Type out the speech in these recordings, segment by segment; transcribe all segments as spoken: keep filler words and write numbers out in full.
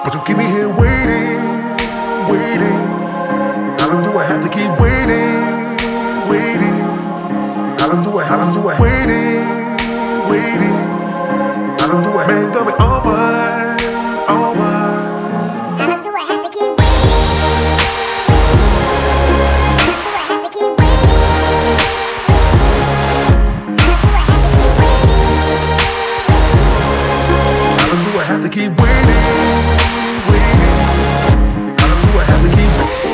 But you keep me here waiting, waiting. How long do I have to keep waiting, waiting? How long do I, how long do I waiting, waiting? How long do I, man, got me on my, on my. How long do I have to keep waiting? How long do I have to keep waiting? How long do I have to keep waiting? How long do I have to keep waiting, waiting? How long do I have to keep?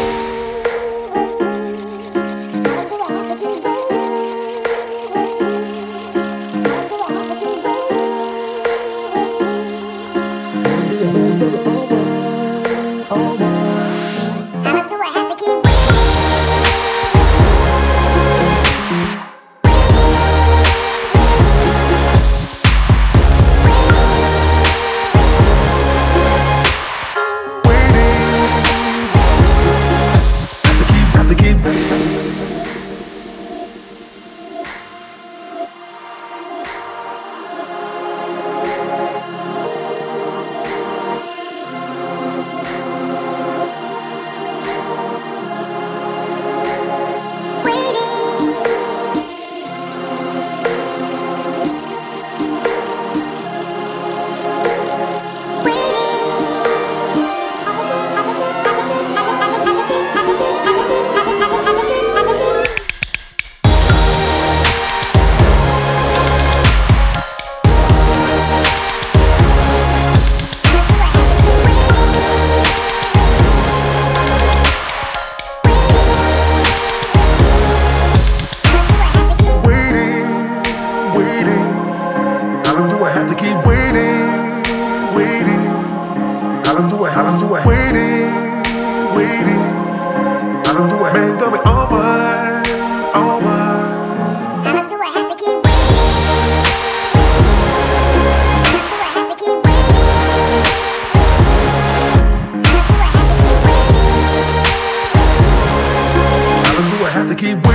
How long do I have to keep waiting? Have to keep. How long do I have to keep waiting, waiting? How long do I, how long do I waiting, waiting? How long do I, man, got me on my, on my. How long do I have to keep waiting? How long do I have to keep waiting? How long do I have to keep waiting? How long do I have to keep waiting?